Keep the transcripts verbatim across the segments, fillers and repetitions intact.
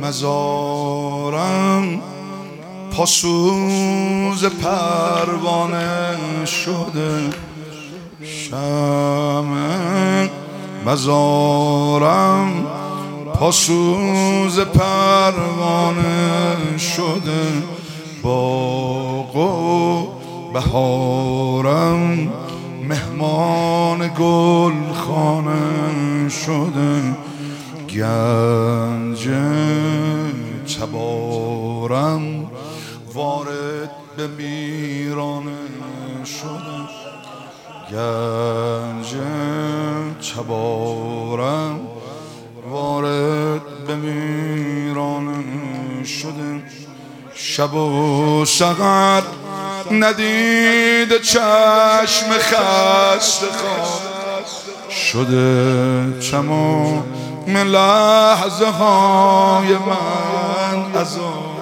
مزارم پاسوز پروانه شده، شمع مزارم پاسوز پروانه شده، باغ و بهارم مهمان گلخانه شده، گنج تبارم وارد به میرانه شده، گنج تبارم وارد به میرانه شده. شب و سحر ندید چشم خسته خواب شده، تمام لحظه های من عذاب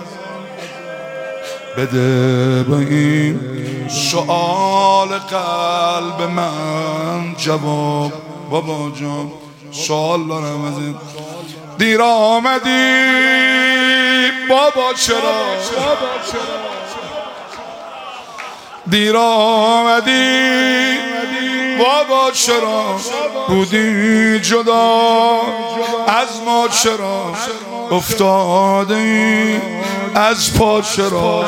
بده به این سؤال قلب من جواب. بابا جان سؤال دارم از این، دیر آمدی بابا چرا، دیر آمدی بابا چرا، بودی جدا از ما چرا، افتاده ای از پا چرا،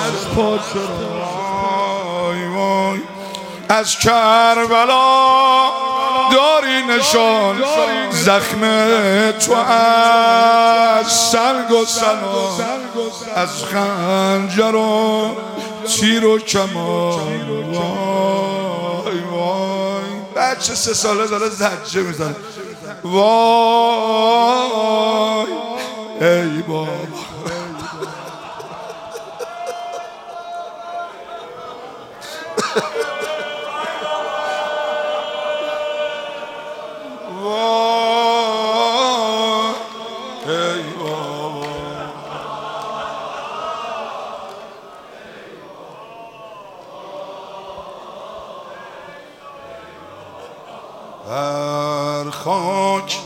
وای وای از کربلا داری نشان، زخم تو از سنگ و سنان، از خنجر و تیر و کمان. وای وای بچه سه ساله داره زجه میزنه، وای ای بابا. بر خاک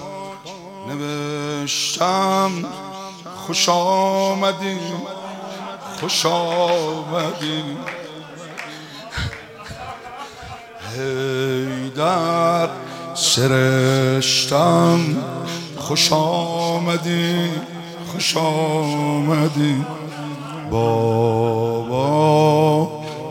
نوشتم خوش آمدی، خوش آمدی حیدر سرشتم، خوش آمدی خوش آمدی بابا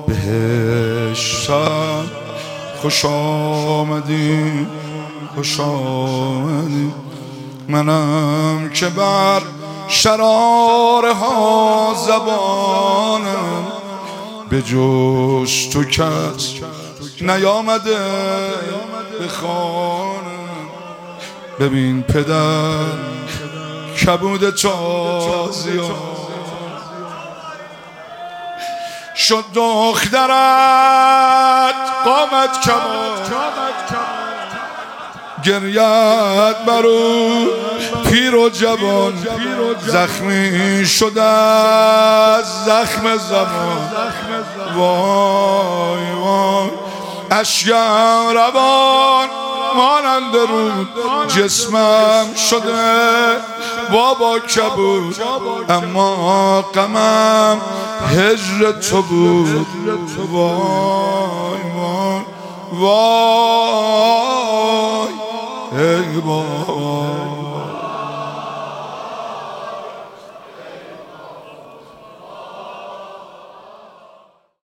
بهشتم، خوش آمدی خوش آمدی. منم که بر شراره ها زبانم، به جز تو کس نیامده به خانم. ببین پدر کبود تازیان شد، دخترت قامت کمان، گریت برو پیر و جوان، زخمی شده از زخم زمان. وای وای اشکم روان مانند رود، جسمم شده بابا کبود، اما غمم هجر تو بود. وای وای وای ای بابا.